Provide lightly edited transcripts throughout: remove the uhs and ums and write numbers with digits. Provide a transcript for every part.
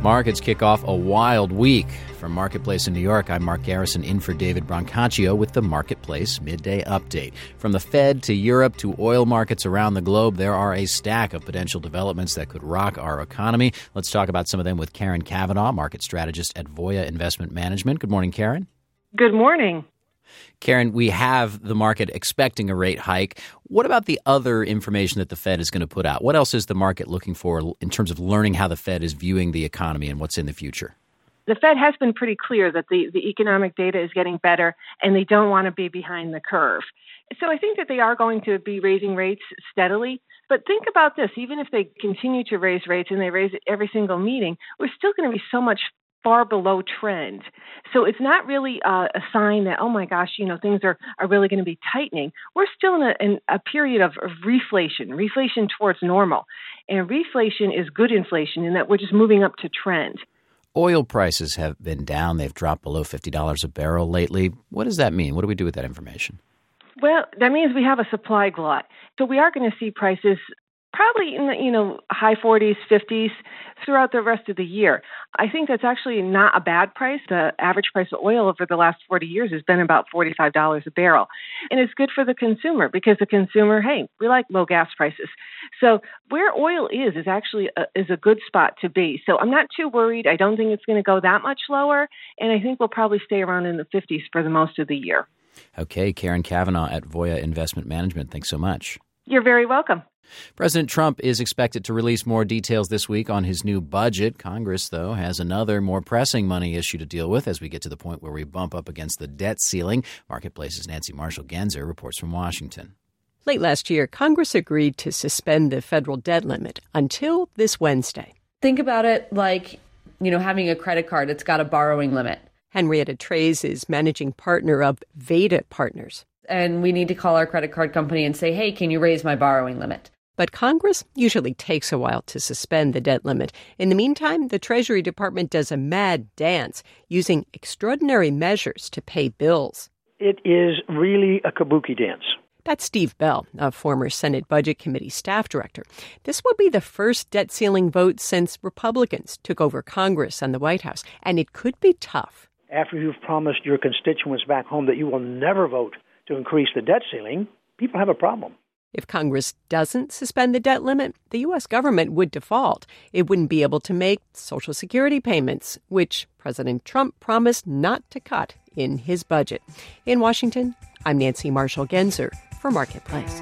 Markets kick off a wild week. From Marketplace in New York, I'm Mark Garrison in for David Brancaccio with the Marketplace Midday Update. From the Fed to Europe to oil markets around the globe, there are a stack of potential developments that could rock our economy. Let's talk about some of them with Karen Kavanaugh, market strategist at Voya Investment Management. Good morning, Karen. Good morning. Karen, we have the market expecting a rate hike. What about the other information that the Fed is going to put out? What else is the market looking for in terms of learning how the Fed is viewing the economy and what's in the future? The Fed has been pretty clear that the economic data is getting better and they don't want to be behind the curve. So I think that they are going to be raising rates steadily. But think about this. Even if they continue to raise rates and they raise it every single meeting, we're still going to be so much far below trend. So it's not really a sign that, oh my gosh, things are really going to be tightening. We're still in a period of reflation towards normal. And reflation is good inflation in that we're just moving up to trend. Oil prices have been down. They've dropped below $50 a barrel lately. What does that mean? What do we do with that information? Well, that means we have a supply glut. So we are going to see prices probably in the high 40s, 50s throughout the rest of the year. I think that's actually not a bad price. The average price of oil over the last 40 years has been about $45 a barrel. And it's good for the consumer because the consumer, hey, we like low gas prices. So where oil is actually a good spot to be. So I'm not too worried. I don't think it's going to go that much lower. And I think we'll probably stay around in the 50s for the most of the year. Okay, Karen Kavanaugh at Voya Investment Management. Thanks so much. You're very welcome. President Trump is expected to release more details this week on his new budget. Congress, though, has another more pressing money issue to deal with as we get to the point where we bump up against the debt ceiling. Marketplace's Nancy Marshall-Genzer reports from Washington. Late last year, Congress agreed to suspend the federal debt limit until this Wednesday. Think about it like, having a credit card. It's got a borrowing limit. Henrietta Treyz is managing partner of Veda Partners. And we need to call our credit card company and say, hey, can you raise my borrowing limit? But Congress usually takes a while to suspend the debt limit. In the meantime, the Treasury Department does a mad dance using extraordinary measures to pay bills. It is really a kabuki dance. That's Steve Bell, a former Senate Budget Committee staff director. This will be the first debt ceiling vote since Republicans took over Congress and the White House, and it could be tough. After you've promised your constituents back home that you will never vote to increase the debt ceiling, people have a problem. If Congress doesn't suspend the debt limit, the U.S. government would default. It wouldn't be able to make Social Security payments, which President Trump promised not to cut in his budget. In Washington, I'm Nancy Marshall-Genzer for Marketplace.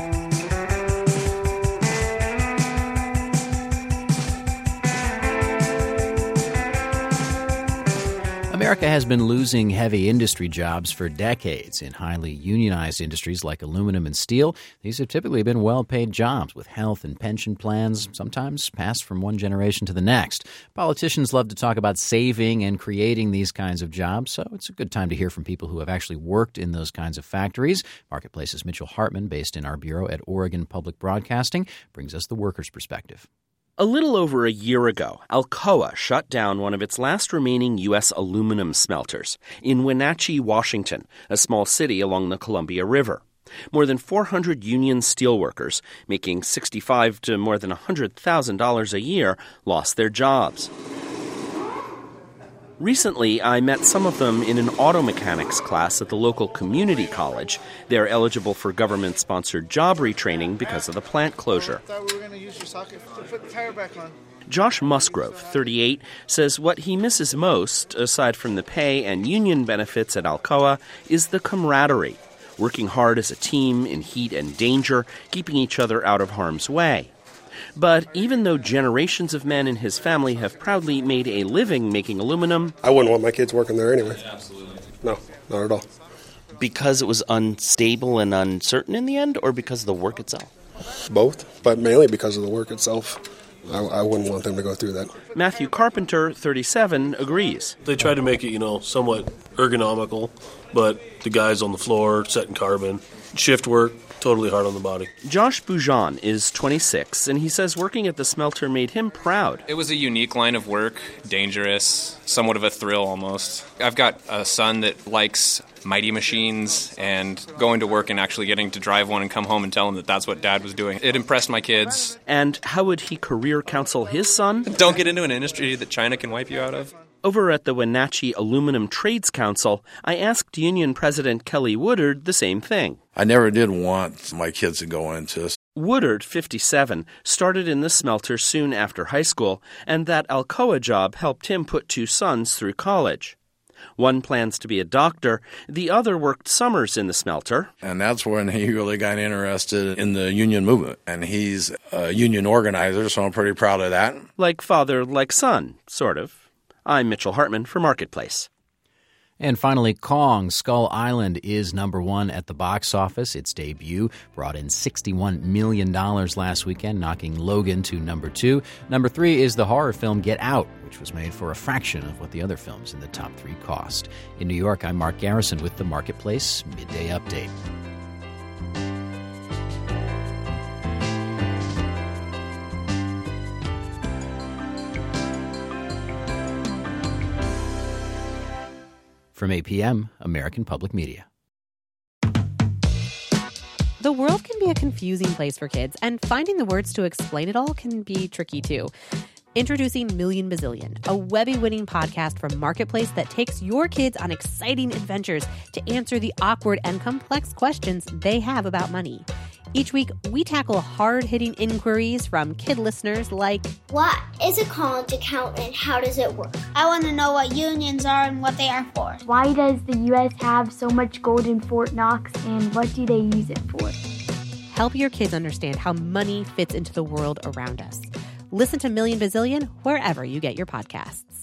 America has been losing heavy industry jobs for decades. In highly unionized industries like aluminum and steel, these have typically been well-paid jobs with health and pension plans, sometimes passed from one generation to the next. Politicians love to talk about saving and creating these kinds of jobs, so it's a good time to hear from people who have actually worked in those kinds of factories. Marketplace's Mitchell Hartman, based in our bureau at Oregon Public Broadcasting, brings us the workers' perspective. A little over a year ago, Alcoa shut down one of its last remaining U.S. aluminum smelters in Wenatchee, Washington, a small city along the Columbia River. More than 400 union steelworkers, making $65,000 to more than $100,000 a year, lost their jobs. Recently, I met some of them in an auto mechanics class at the local community college. They're eligible for government-sponsored job retraining because of the plant closure. I thought we were going to use your socket to put the tire back on. Josh Musgrove, 38, says what he misses most, aside from the pay and union benefits at Alcoa, is the camaraderie. Working hard as a team in heat and danger, keeping each other out of harm's way. But even though generations of men in his family have proudly made a living making aluminum, I wouldn't want my kids working there anyway. Absolutely. No, not at all. Because it was unstable and uncertain in the end, or because of the work itself? Both, but mainly because of the work itself. I wouldn't want them to go through that. Matthew Carpenter, 37, agrees. They tried to make it, somewhat ergonomical, but the guys on the floor setting carbon, shift work, totally hard on the body. Josh Boujon is 26, and he says working at the smelter made him proud. It was a unique line of work, dangerous, somewhat of a thrill almost. I've got a son that likes mighty machines, and going to work and actually getting to drive one and come home and tell him that that's what Dad was doing. It impressed my kids. And how would he career counsel his son? Don't get into an industry that China can wipe you out of. Over at the Wenatchee Aluminum Trades Council, I asked Union President Kelly Woodard the same thing. I never did want my kids to go into this. Woodard, 57, started in the smelter soon after high school, and that Alcoa job helped him put 2 sons through college. One plans to be a doctor, the other worked summers in the smelter. And that's when he really got interested in the union movement. And he's a union organizer, so I'm pretty proud of that. Like father, like son, sort of. I'm Mitchell Hartman for Marketplace. And finally, Kong Skull Island is number 1 at the box office. Its debut brought in $61 million last weekend, knocking Logan to number 2. Number 3 is the horror film Get Out, which was made for a fraction of what the other films in the top 3 cost. In New York, I'm Mark Garrison with the Marketplace Midday Update. From APM, American Public Media. The world can be a confusing place for kids, and finding the words to explain it all can be tricky too. Introducing Million Bazillion, a Webby-winning podcast from Marketplace that takes your kids on exciting adventures to answer the awkward and complex questions they have about money. Each week, we tackle hard-hitting inquiries from kid listeners like, what is a college account and how does it work? I want to know what unions are and what they are for. Why does the U.S. have so much gold in Fort Knox and what do they use it for? Help your kids understand how money fits into the world around us. Listen to Million Bazillion wherever you get your podcasts.